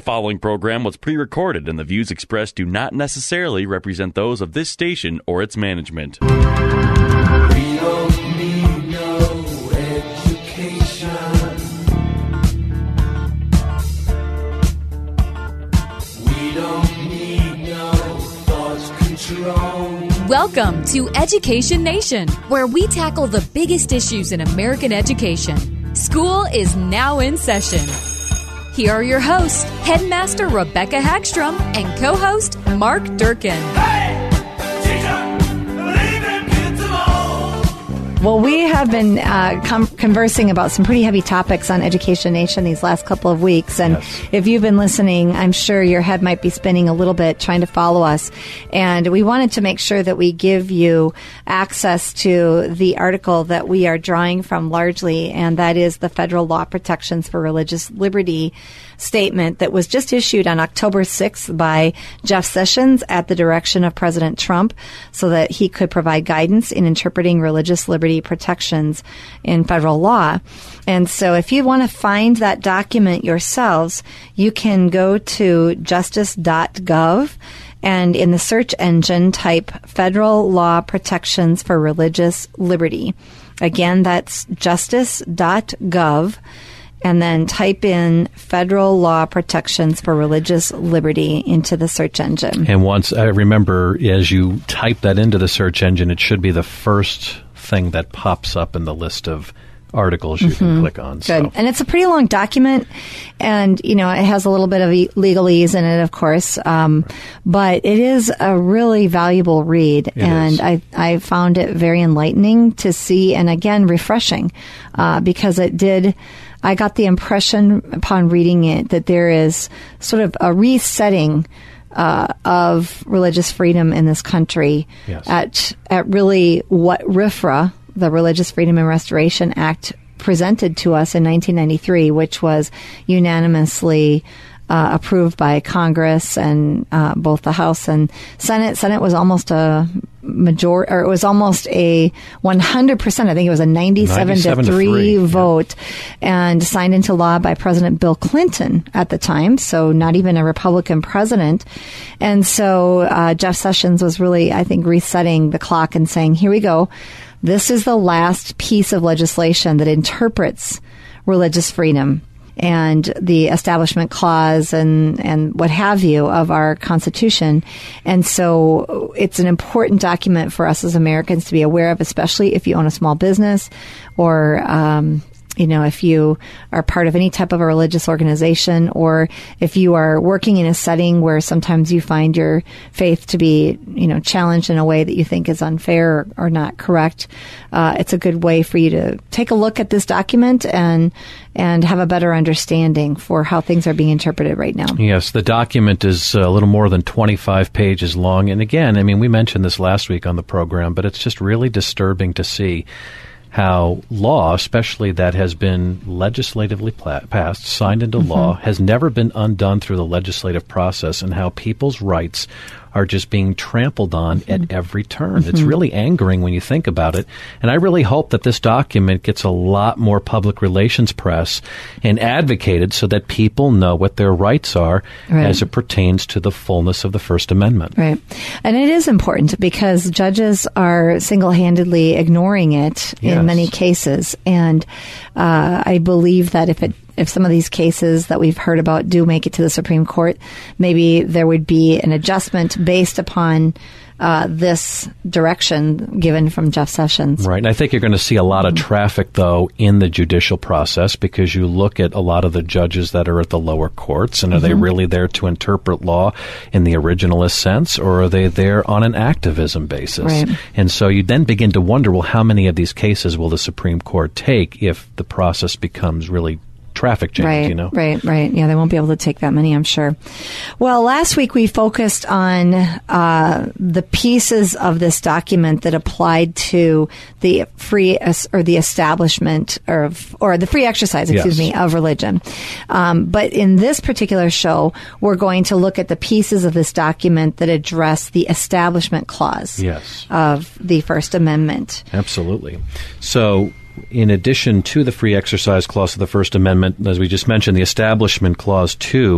The following program was pre-recorded, and the views expressed do not necessarily represent those of this station or its management. We don't need no education. We don't need no thought control. Welcome to Education Nation, where we tackle the biggest issues in American education. School is now in session. Here are your hosts, Headmaster Rebecca Hagstrom and co-host Mark Durkin. Hey, teacher, believe in kids alone. Well, we have been conversing about some pretty heavy topics on Education Nation these last couple of weeks. And If you've been listening, I'm sure your head might be spinning a little bit trying to follow us. And we wanted to make sure that we give you access to the article that we are drawing from largely, and that is the Federal Law Protections for Religious Liberty statement that was just issued on October 6th by Jeff Sessions at the direction of President Trump so that he could provide guidance in interpreting religious liberty protections in federal law. And so if you want to find that document yourselves, you can go to justice.gov and in the search engine type Federal Law Protections for Religious Liberty. Again, that's justice.gov. And then type in Federal Law Protections for Religious Liberty into the search engine. And once, I remember, as you type that into the search engine, it should be the first thing that pops up in the list of articles you can click on. Good. So. And it's a pretty long document, and, you know, it has a little bit of legalese in it, of course, but it is a really valuable read, and I found it very enlightening to see, and again, refreshing, because I got the impression upon reading it that there is sort of a resetting of religious freedom in this country at really what RFRA, the Religious Freedom and Restoration Act, presented to us in 1993, which was unanimously approved by Congress and both the House and Senate. Senate was almost a majority, or it was almost a 100%. I think it was a 97 to 3 vote, and signed into law by President Bill Clinton at the time. So not even a Republican president. And so Jeff Sessions was really, I think, resetting the clock and saying, here we go. This is the last piece of legislation that interprets religious freedom and the Establishment Clause and what have you of our Constitution. And so it's an important document for us as Americans to be aware of, especially if you own a small business or, if you are part of any type of a religious organization, or if you are working in a setting where sometimes you find your faith to be, challenged in a way that you think is unfair or not correct. It's a good way for you to take a look at this document and have a better understanding for how things are being interpreted right now. Yes, the document is a little more than 25 pages long. And again, we mentioned this last week on the program, but it's just really disturbing to see how law, especially that has been legislatively passed, signed into law, has never been undone through the legislative process, and how people's rights are just being trampled on at every turn. It's really angering when you think about it. And I really hope that this document gets a lot more public relations press and advocated so that people know what their rights are as it pertains to the fullness of the First Amendment. Right. And it is important because judges are single-handedly ignoring it in many cases. And I believe that if some of these cases that we've heard about do make it to the Supreme Court, maybe there would be an adjustment based upon this direction given from Jeff Sessions. Right. And I think you're going to see a lot of traffic, though, in the judicial process, because you look at a lot of the judges that are at the lower courts, and are they really there to interpret law in the originalist sense, or are they there on an activism basis? Right. And so you then begin to wonder, well, how many of these cases will the Supreme Court take if the process becomes really traffic jams, Right. Yeah, they won't be able to take that many, I'm sure. Well, last week we focused on the pieces of this document that applied to the free or the establishment or the free exercise, of religion. But in this particular show, we're going to look at the pieces of this document that address the Establishment Clause of the First Amendment. Absolutely. So in addition to the Free Exercise Clause of the First Amendment, as we just mentioned, the Establishment Clause 2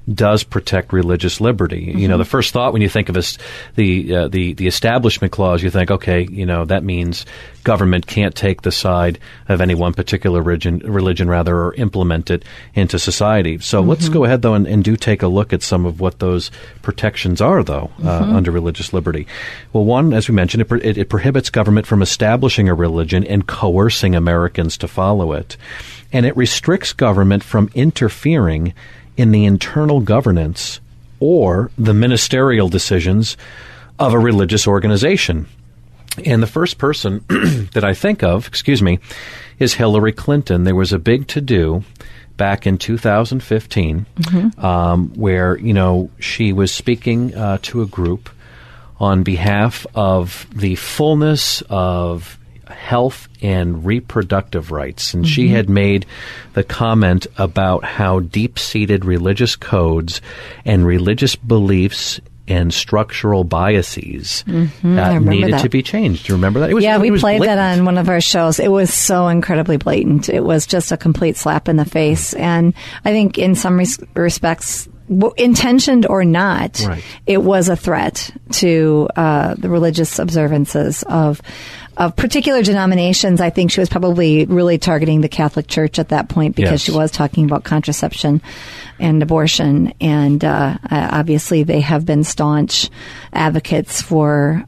does protect religious liberty. You know, the first thought when you think of the Establishment Clause, you think, okay, you know, that means government can't take the side of any one particular religion rather, or implement it into society. So let's go ahead, though, and do take a look at some of what those protections are, though, under religious liberty. Well, one, as we mentioned, it prohibits government from establishing a religion and coercing Americans to follow it. And it restricts government from interfering in the internal governance or the ministerial decisions of a religious organization. And the first person that I think of, is Hillary Clinton. There was a big to-do back in 2015 where, you know, she was speaking to a group on behalf of the fullness of health and reproductive rights. And she had made the comment about how deep-seated religious codes and religious beliefs and structural biases needed to be changed. Do you remember that? We played that on one of our shows. It was so incredibly blatant. It was just a complete slap in the face. And I think in some respects, intentioned or not, it was a threat to the religious observances of particular denominations. I think she was probably really targeting the Catholic Church at that point because she was talking about contraception and abortion. And obviously they have been staunch advocates for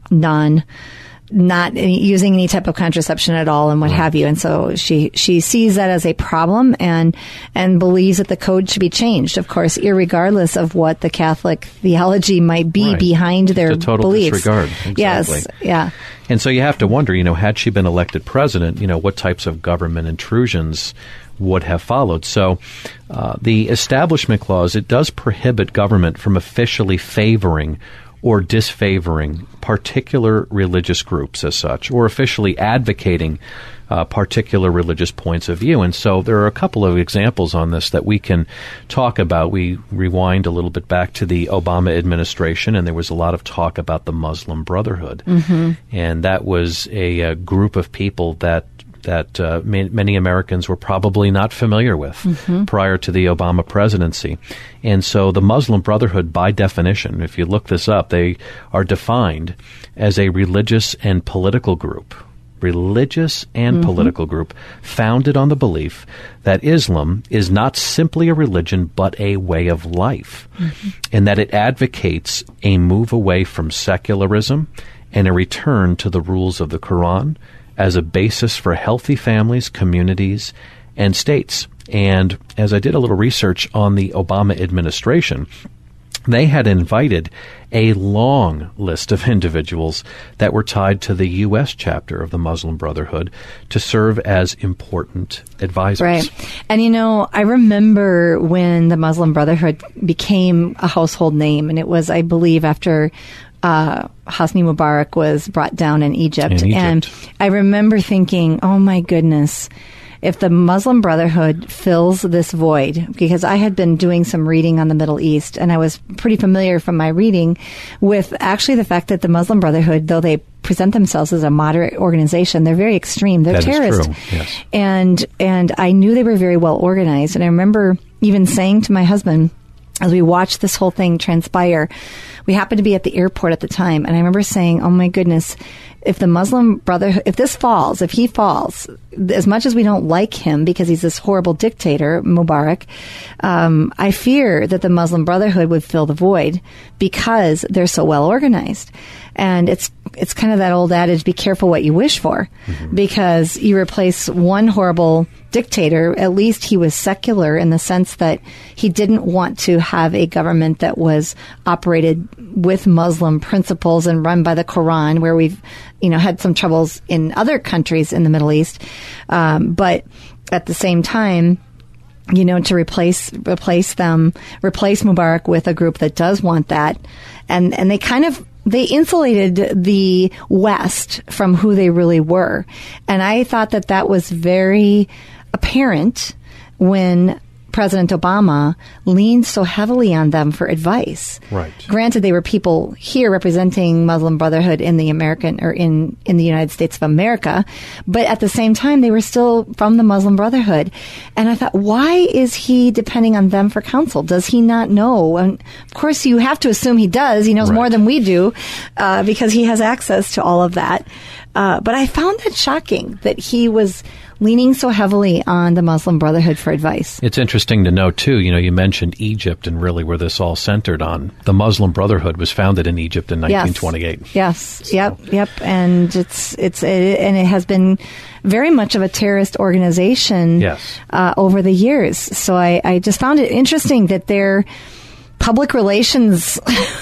not using any type of contraception at all and what have you. And so she sees that as a problem and believes that the code should be changed, of course, irregardless of what the Catholic theology might be behind their it's a total beliefs. Disregard. Exactly. Yes. Yeah. And so you have to wonder, you know, had she been elected president, you know, what types of government intrusions would have followed. So the Establishment Clause, it does prohibit government from officially favoring or disfavoring particular religious groups as such, or officially advocating particular religious points of view. And so there are a couple of examples on this that we can talk about. We rewind a little bit back to the Obama administration, and there was a lot of talk about the Muslim Brotherhood. And that was a group of people that many Americans were probably not familiar with prior to the Obama presidency. And so the Muslim Brotherhood, by definition, if you look this up, they are defined as a religious and political group. Founded on the belief that Islam is not simply a religion but a way of life, and that it advocates a move away from secularism and a return to the rules of the Quran as a basis for healthy families, communities, and states. And as I did a little research on the Obama administration, they had invited a long list of individuals that were tied to the U.S. chapter of the Muslim Brotherhood to serve as important advisors. Right. And, you know, I remember when the Muslim Brotherhood became a household name, and it was, I believe, after Hosni Mubarak was brought down in Egypt. And I remember thinking, oh, my goodness, if the Muslim Brotherhood fills this void, because I had been doing some reading on the Middle East, and I was pretty familiar from my reading with actually the fact that the Muslim Brotherhood, though they present themselves as a moderate organization, they're very extreme. They're terrorist. Is true. Yes. And I knew they were very well organized. And I remember even saying to my husband, as we watched this whole thing transpire, we happened to be at the airport at the time, and I remember saying, oh my goodness, if the Muslim Brotherhood, if he falls, as much as we don't like him because he's this horrible dictator, Mubarak, I fear that the Muslim Brotherhood would fill the void because they're so well organized. And it's kind of that old adage, be careful what you wish for, because you replace one horrible dictator, at least he was secular in the sense that he didn't want to have a government that was operated with Muslim principles and run by the Quran, where we've, you know, had some troubles in other countries in the Middle East. But at the same time, you know, to replace Mubarak with a group that does want that. And they insulated the West from who they really were. And I thought that was very apparent when President Obama leaned so heavily on them for advice. Right. Granted, they were people here representing Muslim Brotherhood in the in the United States of America, but at the same time, they were still from the Muslim Brotherhood. And I thought, why is he depending on them for counsel? Does he not know? And of course, you have to assume he does. He knows more than we do because he has access to all of that. But I found that shocking that he was leaning so heavily on the Muslim Brotherhood for advice. It's interesting to note, too, you mentioned Egypt and really where this all centered on. The Muslim Brotherhood was founded in Egypt in 1928. Yes. So. Yep. And it has been very much of a terrorist organization over the years. So I just found it interesting that their public relations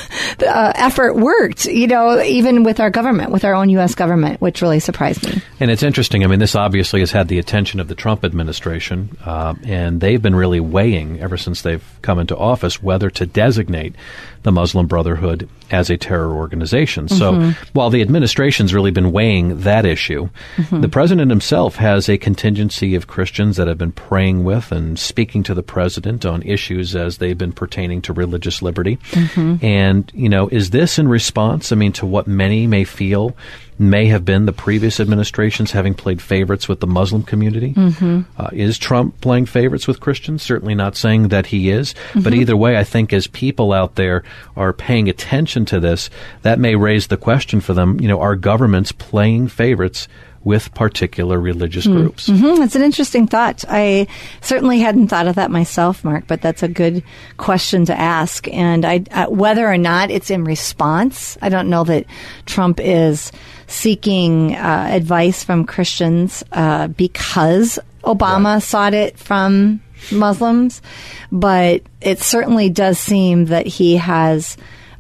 effort worked, even with our government, with our own U.S. government, which really surprised me. And it's interesting. I mean, this obviously has had the attention of the Trump administration, and they've been really weighing, ever since they've come into office, whether to designate the Muslim Brotherhood as a terror organization. So while the administration's really been weighing that issue, the president himself has a contingency of Christians that have been praying with and speaking to the president on issues as they've been pertaining to religious liberty. And, is this in response, to what many may feel may have been the previous administrations having played favorites with the Muslim community? Is Trump playing favorites with Christians? Certainly not saying that he is. But either way, I think as people out there are paying attention to this, that may raise the question for them, are governments playing favorites with particular religious groups? That's an interesting thought. I certainly hadn't thought of that myself, Mark, but that's a good question to ask. And whether or not it's in response, I don't know that Trump is seeking advice from Christians because Obama sought it from Muslims, but it certainly does seem that he has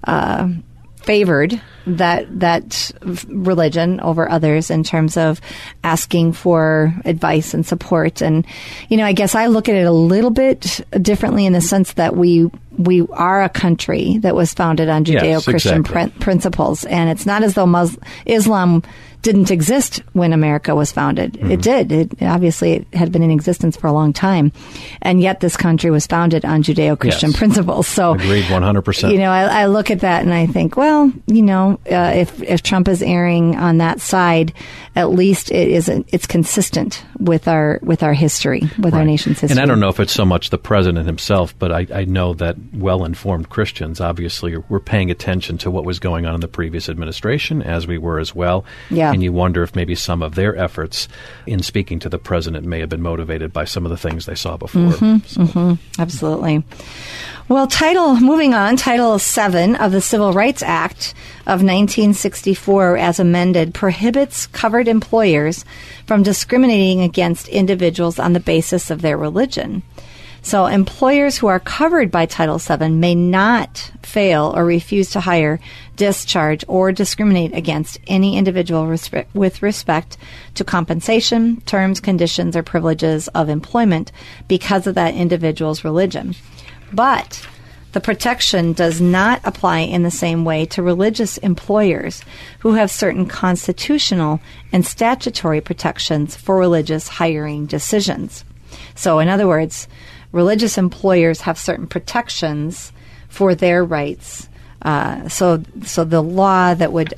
favored that religion over others in terms of asking for advice and support. And, I guess I look at it a little bit differently in the sense that we are a country that was founded on Judeo-Christian principles. And it's not as though Islam didn't exist when America was founded. It did. It had been in existence for a long time. And yet this country was founded on Judeo-Christian principles. So, agreed 100%. I look at that and I think, well, if Trump is erring on that side, at least it's consistent with our history, with our nation's history. And I don't know if it's so much the president himself, but I know that well-informed Christians obviously were paying attention to what was going on in the previous administration, as we were as well. Yeah. And you wonder if maybe some of their efforts in speaking to the president may have been motivated by some of the things they saw before. Absolutely. Well, moving on, Title VII of the Civil Rights Act of 1964, as amended, prohibits covered employers from discriminating against individuals on the basis of their religion. So employers who are covered by Title VII may not fail or refuse to hire, discharge, or discriminate against any individual with respect to compensation, terms, conditions, or privileges of employment because of that individual's religion. But the protection does not apply in the same way to religious employers who have certain constitutional and statutory protections for religious hiring decisions. So, in other words, religious employers have certain protections for their rights. So the law that would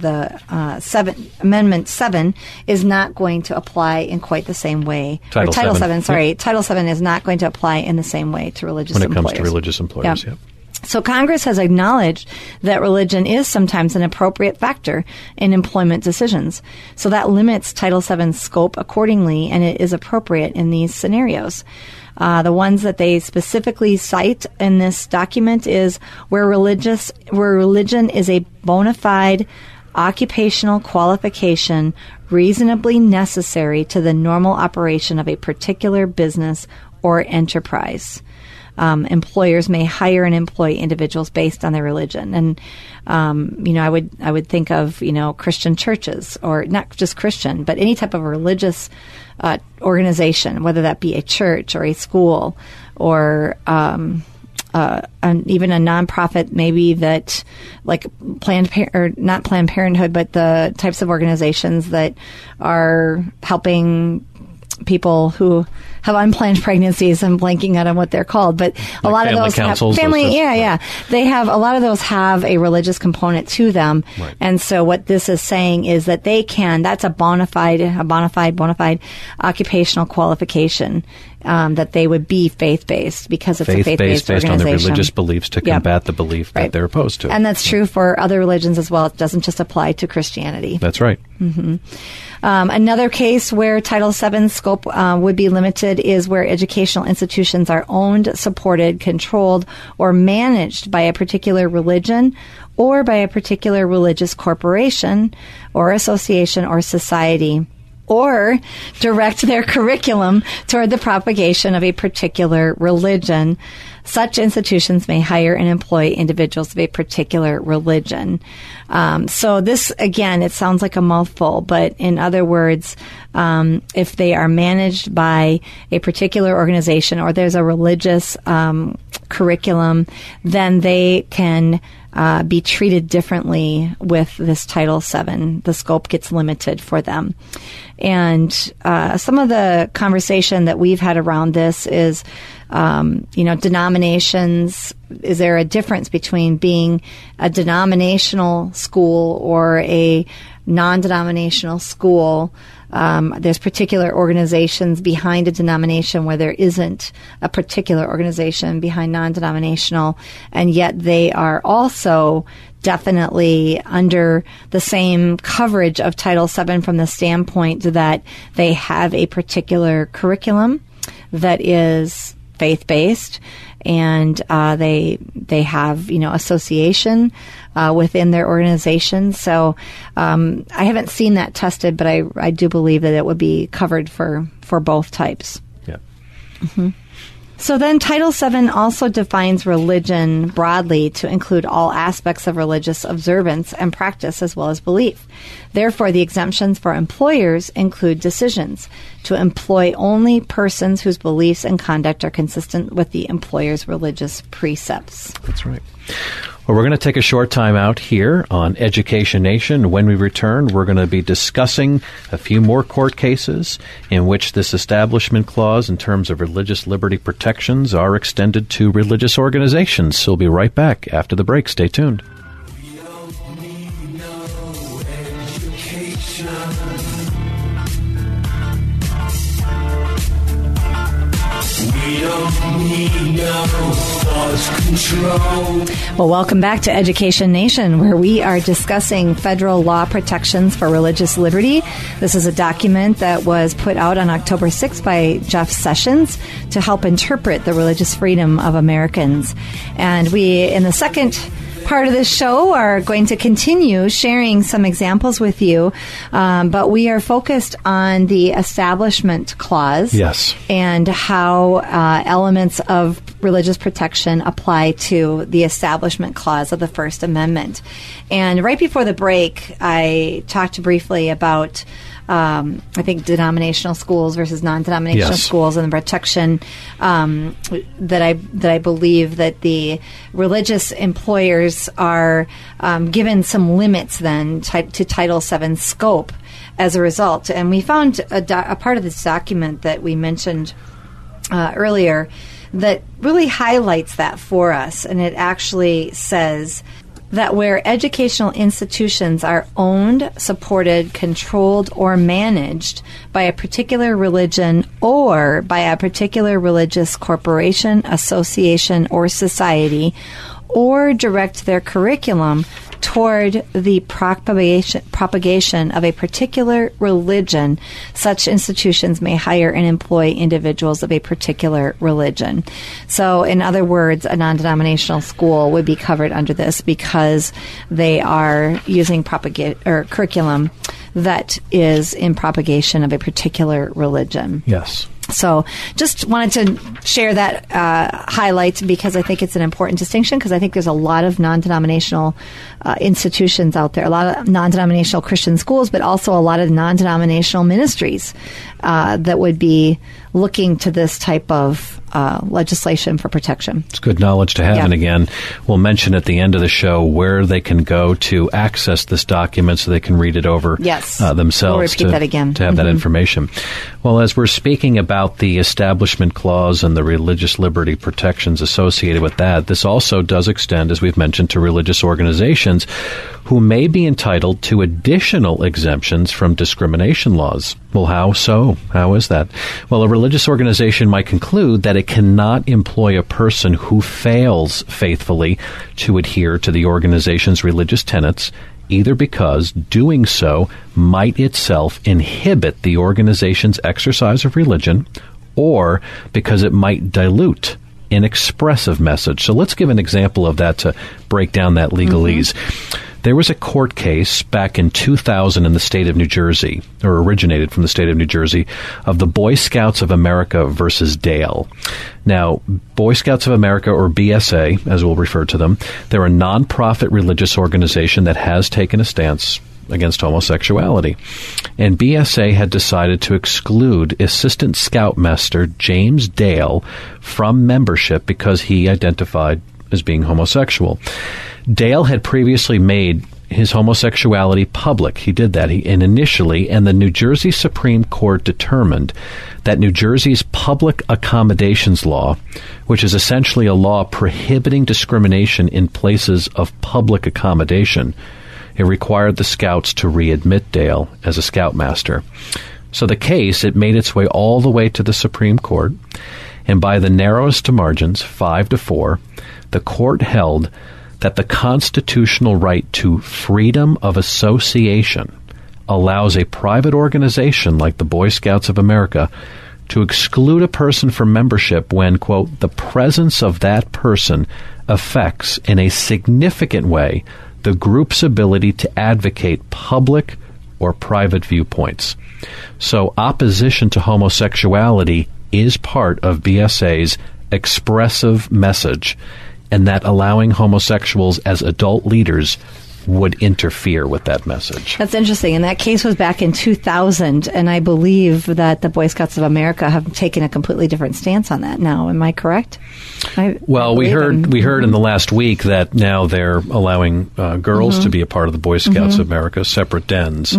Amendment 7 is not going to apply in quite the same way. Title VII. Title VII is not going to apply in the same way to religious employers. When it comes to religious employers, Yep. So Congress has acknowledged that religion is sometimes an appropriate factor in employment decisions. So that limits Title VII's scope accordingly, and it is appropriate in these scenarios. The ones that they specifically cite in this document is where religion is a bona fide occupational qualification reasonably necessary to the normal operation of a particular business or enterprise. Employers may hire and employ individuals based on their religion. And, I would think of, Christian churches, or not just Christian, but any type of religious organization, whether that be a church or a school or even a nonprofit, maybe that like not Planned Parenthood, but the types of organizations that are helping people who have unplanned pregnancies. I'm blanking out on what they're called, but a lot of those councils, have family. those Yeah. They have a lot of those have a religious component to them, Right. and so what this is saying is that they can. That's a bona fide occupational qualification. That they would be faith-based because it's a faith-based based organization. on their religious beliefs to Yep. combat the belief that Right. they're opposed to. And that's true for other religions as well. It doesn't just apply to Christianity. That's right. Another case where Title VII scope would be limited is where educational institutions are owned, supported, controlled, or managed by a particular religion or by a particular religious corporation or association or society, or direct their curriculum toward the propagation of a particular religion. Such institutions may hire and employ individuals of a particular religion. So this, again, it sounds like a mouthful, but in other words, if they are managed by a particular organization or there's a religious curriculum, then they can be treated differently with this Title VII. The scope gets limited for them. And some of the conversation that we've had around this is, denominations. Is there a difference between being a denominational school or a non-denominational school? There's particular organizations behind a denomination where there isn't a particular organization behind non-denominational, and yet they are also definitely under the same coverage of Title VII from the standpoint that they have a particular curriculum that is faith-based, and they have association within their organization. So I haven't seen that tested, but I do believe that it would be covered for both types. Yeah. Mm-hmm. So then Title VII also defines religion broadly to include all aspects of religious observance and practice as well as belief. Therefore, the exemptions for employers include decisions to employ only persons whose beliefs and conduct are consistent with the employer's religious precepts. That's right. Well, we're going to take a short time out here on Education Nation. When we return, we're going to be discussing a few more court cases in which this establishment clause in terms of religious liberty protections are extended to religious organizations. So we'll be right back after the break. Stay tuned. We don't need no education. We don't need no thought control. Well, welcome back to Education Nation, where we are discussing federal law protections for religious liberty. This is a document that was put out on October 6th by Jeff Sessions to help interpret the religious freedom of Americans. And we, in the second part of this show, are going to continue sharing some examples with you, but we are focused on the Establishment Clause. Yes. And how elements of religious protection apply to the Establishment Clause of the First Amendment. And right before the break, I talked briefly about I think denominational schools versus non-denominational Yes. schools and the protection that I believe that the religious employers are given some limits then to Title VII scope as a result. And we found a part of this document that we mentioned earlier that really highlights that for us. And it actually says that where educational institutions are owned, supported, controlled, or managed by a particular religion or by a particular religious corporation, association, or society, or direct their curriculum toward the propagation of a particular religion, such institutions may hire and employ individuals of a particular religion. So, in other words, a non-denominational school would be covered under this because they are using curriculum that is in propagation of a particular religion. Yes. So just wanted to share that highlight because I think it's an important distinction, because I think there's a lot of non-denominational institutions out there, a lot of non-denominational Christian schools, but also a lot of non-denominational ministries that would be looking to this type of legislation for protection. It's good knowledge to have. Yeah. And again, we'll mention at the end of the show where they can go to access this document so they can read it over themselves. We'll repeat that again. To have that information. Well, as we're speaking about the Establishment Clause and the religious liberty protections associated with that, this also does extend, as we've mentioned, to religious organizations who may be entitled to additional exemptions from discrimination laws. Well, how so? How is that? Well, a religious organization might conclude that it cannot employ a person who fails faithfully to adhere to the organization's religious tenets, either because doing so might itself inhibit the organization's exercise of religion, or because it might dilute an expressive message. So let's give an example of that to break down that legalese. There was a court case back in 2000 in the state of New Jersey, or originated from the state of New Jersey, of the Boy Scouts of America versus Dale. Now, Boy Scouts of America, or BSA, as we'll refer to them, they're a nonprofit religious organization that has taken a stance against homosexuality. And BSA had decided to exclude Assistant Scoutmaster James Dale from membership because he identified as being homosexual. Dale had previously made his homosexuality public. He did that initially, and the New Jersey Supreme Court determined that New Jersey's public accommodations law, which is essentially a law prohibiting discrimination in places of public accommodation, it required the Scouts to readmit Dale as a Scoutmaster. So the case, it made its way all the way to the Supreme Court, and by the narrowest of margins, 5-4, the court held that the constitutional right to freedom of association allows a private organization like the Boy Scouts of America to exclude a person from membership when, quote, the presence of that person affects in a significant way the group's ability to advocate public or private viewpoints. So opposition to homosexuality is part of BSA's expressive message, and that allowing homosexuals as adult leaders would interfere with that message. That's interesting. And that case was back in 2000, and I believe that the Boy Scouts of America have taken a completely different stance on that now. Am I correct? We heard in the last week that now they're allowing girls to be a part of the Boy Scouts of America, separate dens.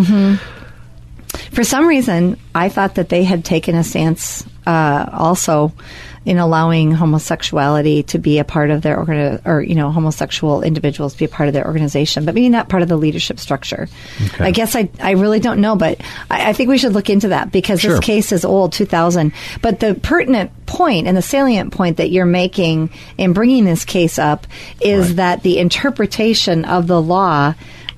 For some reason, I thought that they had taken a stance also in allowing homosexuality to be a part of their homosexual individuals to be a part of their organization, but maybe not part of the leadership structure. Okay. I guess I really don't know, but I think we should look into that because this case is old, 2000. But the pertinent point and the salient point that you're making in bringing this case up is that the interpretation of the law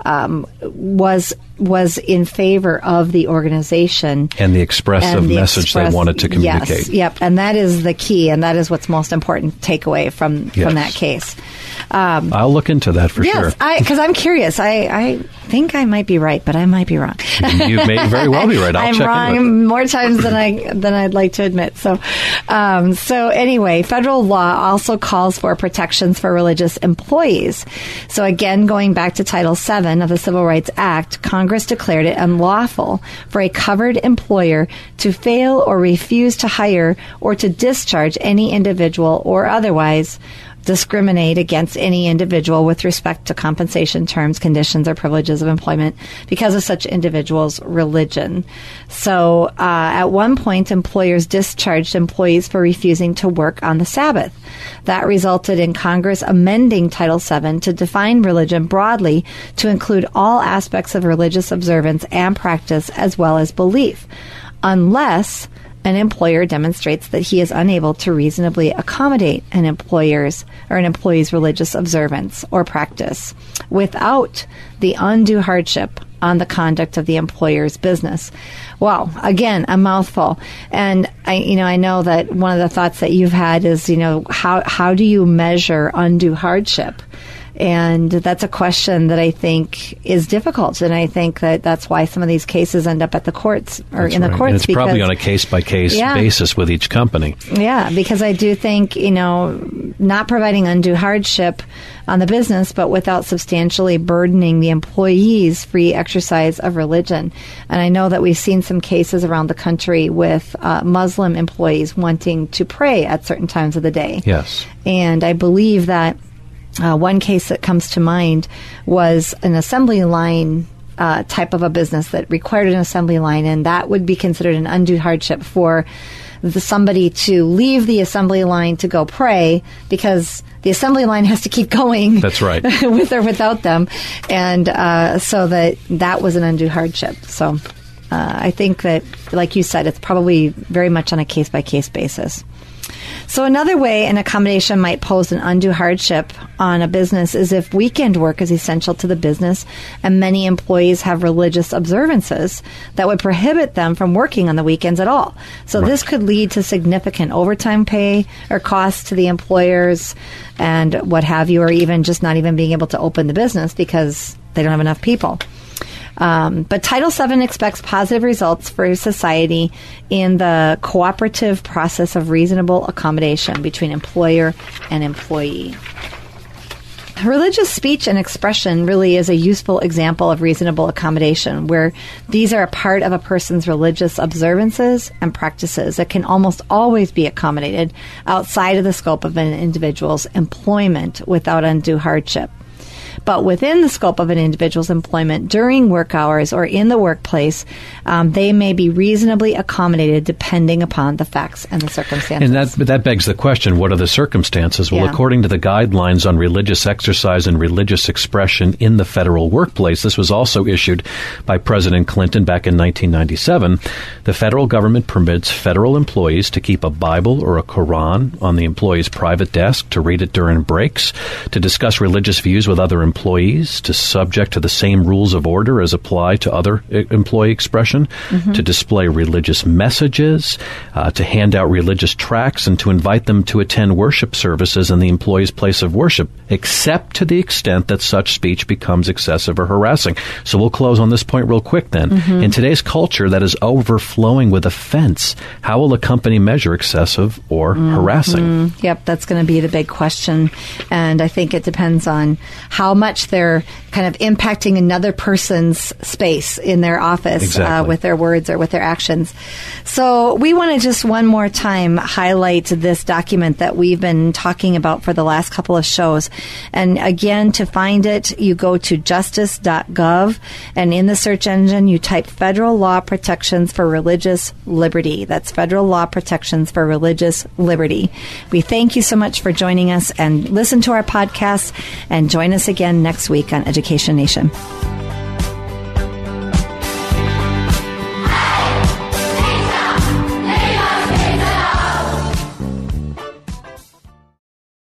was in favor of the organization and the expressive message they wanted to communicate. Yes, and that is the key, and that is what's most important takeaway from that case. I'll look into that for sure. Yes, because I'm curious. I think I might be right, but I might be wrong. You may very well be right. I'm check wrong more times than I'd like to admit. So anyway, federal law also calls for protections for religious employees. So again, going back to Title VII of the Civil Rights Act, Congress declared it unlawful for a covered employer to fail or refuse to hire or to discharge any individual or otherwise discriminate against any individual with respect to compensation terms, conditions, or privileges of employment because of such individual's religion. So at one point, employers discharged employees for refusing to work on the Sabbath. That resulted in Congress amending Title VII to define religion broadly to include all aspects of religious observance and practice as well as belief, unless an employer demonstrates that he is unable to reasonably accommodate an employee's religious observance or practice without the undue hardship on the conduct of the employer's business. Wow, again, a mouthful. And I know that one of the thoughts that you've had is, how do you measure undue hardship? And that's a question that I think is difficult. And I think that that's why some of these cases end up at the courts or That's in the right. courts. And it's probably on a case-by-case basis with each company. Yeah, because I do think, not providing undue hardship on the business, but without substantially burdening the employees' free exercise of religion. And I know that we've seen some cases around the country with Muslim employees wanting to pray at certain times of the day. Yes. And I believe that one case that comes to mind was an assembly line type of a business that required an assembly line, and that would be considered an undue hardship for somebody to leave the assembly line to go pray because the assembly line has to keep going. That's right. With or without them. And so that was an undue hardship. So I think that, like you said, it's probably very much on a case-by-case basis. So another way an accommodation might pose an undue hardship on a business is if weekend work is essential to the business and many employees have religious observances that would prohibit them from working on the weekends at all. So this could lead to significant overtime pay or costs to the employers and what have you, or even just not even being able to open the business because they don't have enough people. But Title VII expects positive results for society in the cooperative process of reasonable accommodation between employer and employee. Religious speech and expression really is a useful example of reasonable accommodation, where these are a part of a person's religious observances and practices that can almost always be accommodated outside of the scope of an individual's employment without undue hardship. But within the scope of an individual's employment during work hours or in the workplace, they may be reasonably accommodated depending upon the facts and the circumstances. And that begs the question, what are the circumstances? Well, according to the guidelines on religious exercise and religious expression in the federal workplace, this was also issued by President Clinton back in 1997, the federal government permits federal employees to keep a Bible or a Quran on the employee's private desk, to read it during breaks, to discuss religious views with other employees, to subject to the same rules of order as apply to other employee expression, to display religious messages, to hand out religious tracts, and to invite them to attend worship services in the employee's place of worship, except to the extent that such speech becomes excessive or harassing. So we'll close on this point real quick then. In today's culture that is overflowing with offense, how will a company measure excessive or harassing? Yep, that's going to be the big question. And I think it depends on how much they're kind of impacting another person's space in their office with their words or with their actions. So we want to just one more time highlight this document that we've been talking about for the last couple of shows. And again, to find it, you go to justice.gov, and in the search engine, you type Federal Law Protections for Religious Liberty. That's Federal Law Protections for Religious Liberty. We thank you so much for joining us, and listen to our podcast and join us again next week on Education Nation.